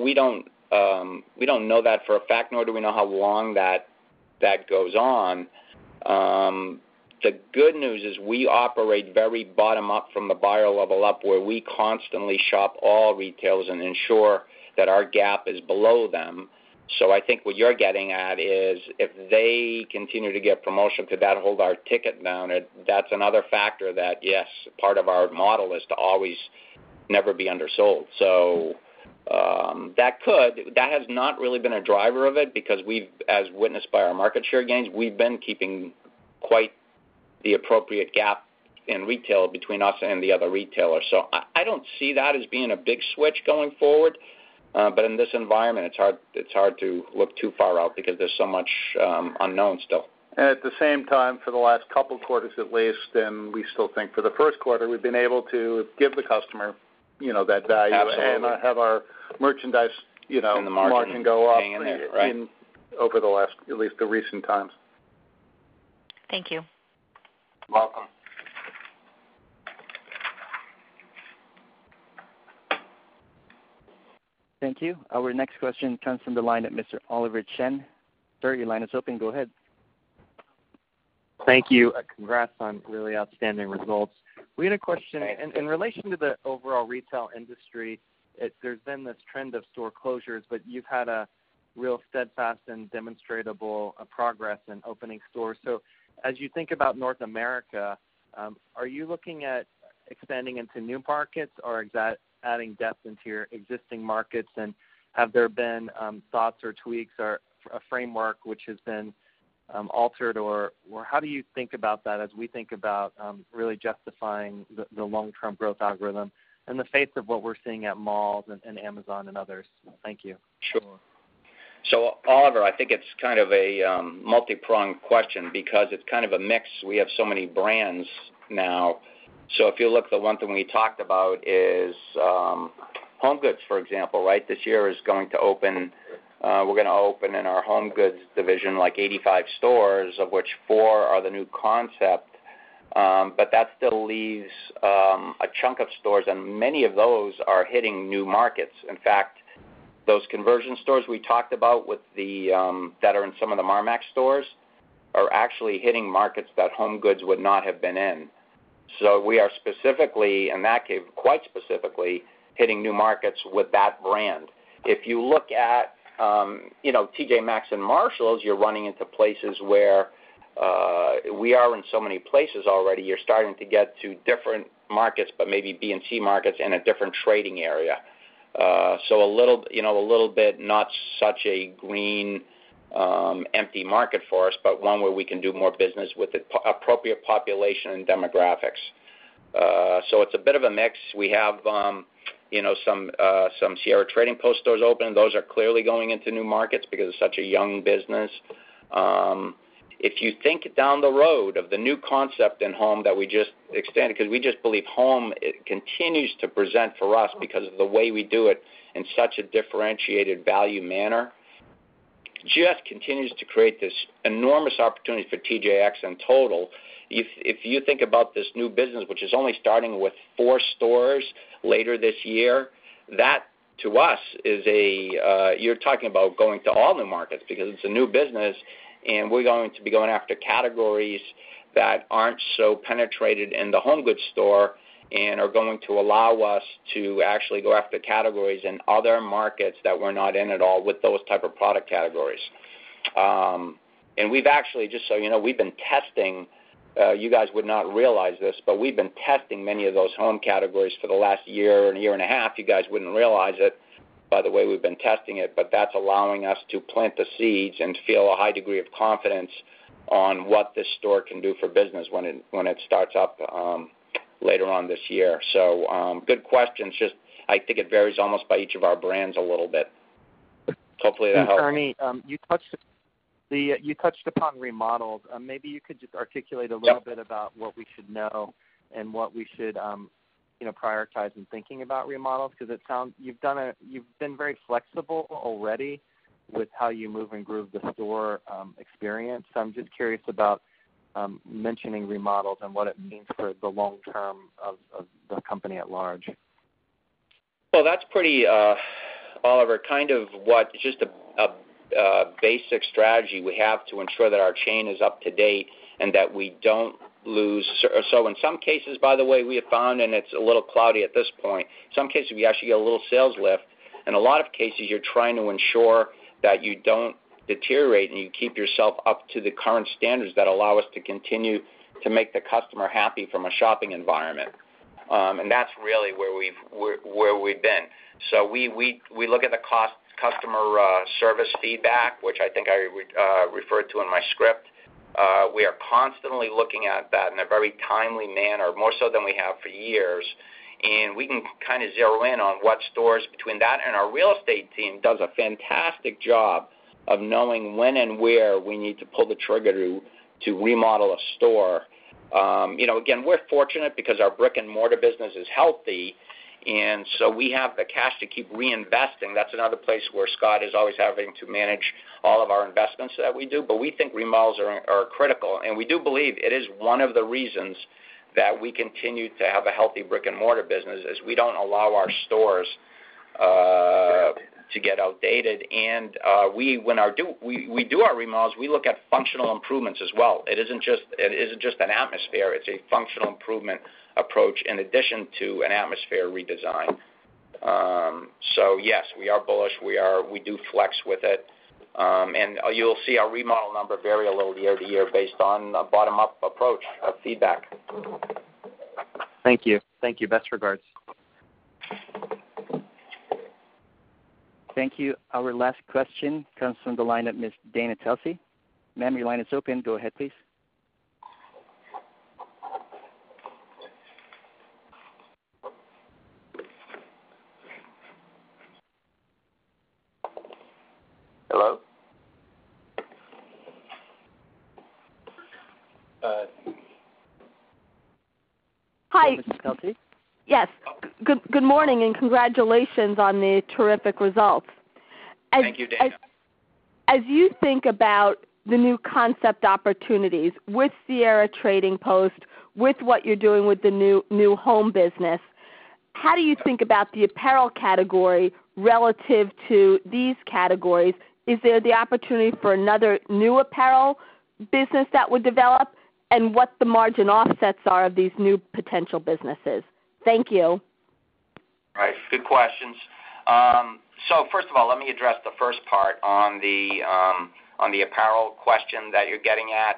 know that for a fact, nor do we know how long that goes on. The good news is we operate very bottom up from the buyer level up, where we constantly shop all retailers and ensure that our gap is below them. So I think what you're getting at is if they continue to get promotion, could that hold our ticket down? That's another factor that, yes, part of our model is to always never be undersold. So that has not really been a driver of it, because we've, as witnessed by our market share gains, we've been keeping quite the appropriate gap in retail between us and the other retailers. So I don't see that as being a big switch going forward. But in this environment, it's hard to look too far out because there's so much unknown still. And at the same time, for the last couple quarters at least, and we still think for the first quarter, we've been able to give the customer, that value. Absolutely. And have our merchandise, and the margin go up in there, right? Over the last, at least the recent times. Thank you. Welcome. Thank you. Our next question comes from the line of Mr. Oliver Chen. Sir, your line is open. Go ahead. Thank you. Congrats on really outstanding results. We had a question in relation to the overall retail industry. There's been this trend of store closures, but you've had a real steadfast and demonstrable progress in opening stores. So as you think about North America, are you looking at expanding into new markets or adding depth into your existing markets? And have there been thoughts or tweaks or a framework which has been altered, or how do you think about that as we think about really justifying the long-term growth algorithm in the face of what we're seeing at malls and Amazon and others? Thank you. Sure. So, Oliver, I think it's kind of a multi-pronged question because it's kind of a mix. We have so many brands now. So if you look, the one thing we talked about is Home Goods, for example, right? This year is going to open, we're going to open in our Home Goods division like 85 stores, of which 4 are the new concept. But that still leaves a chunk of stores, and many of those are hitting new markets. In fact, those conversion stores we talked about with the that are in some of the Marmaxx stores are actually hitting markets that Home Goods would not have been in. So we are specifically, in that case, quite specifically, hitting new markets with that brand. If you look at, TJ Maxx and Marshalls, you're running into places where we are in so many places already. You're starting to get to different markets, but maybe B and C markets in a different trading area. So a little bit not such a green, empty market for us, but one where we can do more business with the appropriate population and demographics. So it's a bit of a mix. We have, some Sierra Trading Post stores open. Those are clearly going into new markets because it's such a young business. If you think down the road of the new concept in home that we just extended, because we just believe home continues to present for us because of the way we do it in such a differentiated value manner, just continues to create this enormous opportunity for TJX in total. If you think about this new business, which is only starting with 4 stores later this year, that to us is you're talking about going to all new markets because it's a new business, and we're going to be going after categories that aren't so penetrated in the Home Goods store and are going to allow us to actually go after categories in other markets that we're not in at all with those type of product categories. And we've actually, just so you know, we've been testing, you guys would not realize this, but we've been testing many of those home categories for the last year and a year and a half. You guys wouldn't realize it by the way we've been testing it, but that's allowing us to plant the seeds and feel a high degree of confidence on what this store can do for business when it starts up later on this year. So good questions. Just I think it varies almost by each of our brands a little bit. Hopefully that helps. Ernie, you touched upon remodels. Maybe you could just articulate a little bit about what we should know and what we should prioritize in thinking about remodels, because it sounds you've been very flexible already with how you move and groove the store experience. So I'm just curious about mentioning remodels and what it means for the long term of the company at large. Well, that's pretty, Oliver, kind of what just a basic strategy we have to ensure that our chain is up to date and that we don't lose. So in some cases, by the way, we have found, and it's a little cloudy at this point, some cases we actually get a little sales lift. In a lot of cases, you're trying to ensure that you don't deteriorate and you keep yourself up to the current standards that allow us to continue to make the customer happy from a shopping environment. and that's really where we've been. So we look at the customer service feedback, which I think I referred to in my script. We are constantly looking at that in a very timely manner, more so than we have for years. And we can kind of zero in on what stores between that, and our real estate team does a fantastic job of knowing when and where we need to pull the trigger to remodel a store. Again, we're fortunate because our brick and mortar business is healthy, and so we have the cash to keep reinvesting. That's another place where Scott is always having to manage all of our investments that we do, but we think remodels are critical, and we do believe it is one of the reasons that we continue to have a healthy brick and mortar business is we don't allow our stores to get outdated. And when we do our remodels, we look at functional improvements as well. It isn't just an atmosphere; it's a functional improvement approach in addition to an atmosphere redesign. So yes, we are bullish. We do flex with it. And you'll see our remodel number vary a little year to year based on a bottom-up approach of feedback. Thank you. Thank you. Best regards. Thank you. Our last question comes from the line of Ms. Dana Telsey. Ma'am, your line is open. Go ahead, please. Hello? Hi. Mrs. Telsey? Yes. Good morning, and congratulations on the terrific results. Thank you, Dana. As you think about the new concept opportunities with Sierra Trading Post, with what you're doing with the new home business, how do you think about the apparel category relative to these categories? Is there the opportunity for another new apparel business that would develop, and what the margin offsets are of these new potential businesses? Thank you. Right. Good questions. So first of all, let me address the first part on the apparel question that you're getting at.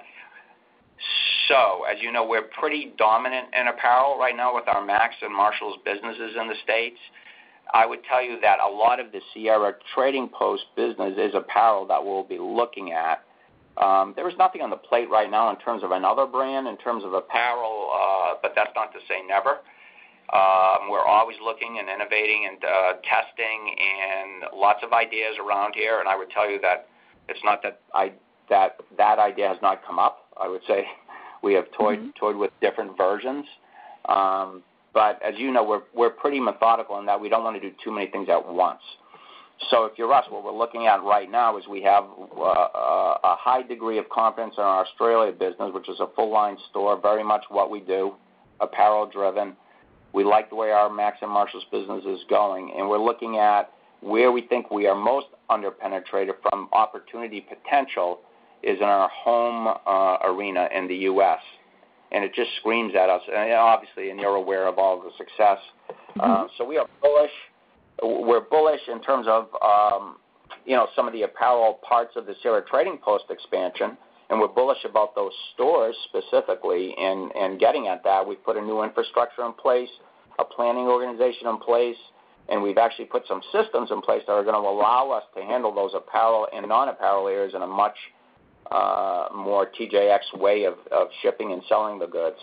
So, as you know, we're pretty dominant in apparel right now with our Max and Marshalls businesses in the States. I would tell you that a lot of the Sierra Trading Post business is apparel that we'll be looking at. There is nothing on the plate right now in terms of another brand, in terms of apparel, but that's not to say never. We're always looking and innovating and testing and lots of ideas around here, and I would tell you that it's not that that idea has not come up. I would say we have toyed with different versions. But as you know, we're pretty methodical in that we don't want to do too many things at once. So if you're us, what we're looking at right now is we have a high degree of confidence in our Australia business, which is a full-line store, very much what we do, apparel-driven. We like the way our Max and Marshalls business is going, and we're looking at where we think we are most underpenetrated from opportunity potential is in our home arena in the U.S., and it just screams at us. And obviously, and you're aware of all of the success. So we are bullish. We're bullish in terms of some of the apparel parts of the Sierra Trading Post expansion, and we're bullish about those stores specifically and getting at that. We've put a new infrastructure in place, a planning organization in place, and we've actually put some systems in place that are going to allow us to handle those apparel and non-apparel areas in a much more TJX way of shipping and selling the goods.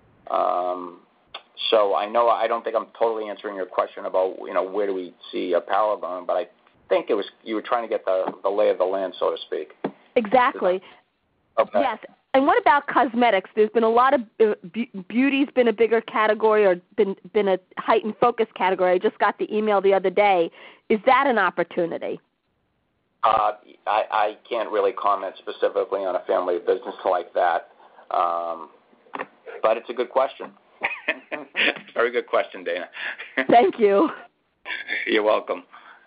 So I don't think I'm totally answering your question about where do we see apparel going, but I think you were trying to get the lay of the land, so to speak. Exactly. Okay. Yes. And what about cosmetics? There's been a lot of beauty's been a bigger category or been a heightened focus category. I just got the email the other day. Is that an opportunity? I can't really comment specifically on a family business like that, but it's a good question. Very good question, Dana. Thank you. You're welcome.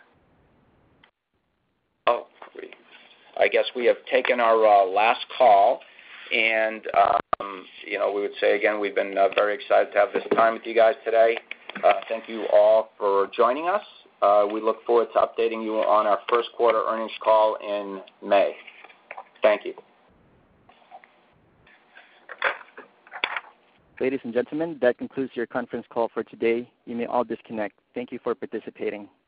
Oh, I guess we have taken our last call, and we would say again we've been very excited to have this time with you guys today. Thank you all for joining us. We look forward to updating you on our first quarter earnings call in May. Thank you. Ladies and gentlemen, that concludes your conference call for today. You may all disconnect. Thank you for participating.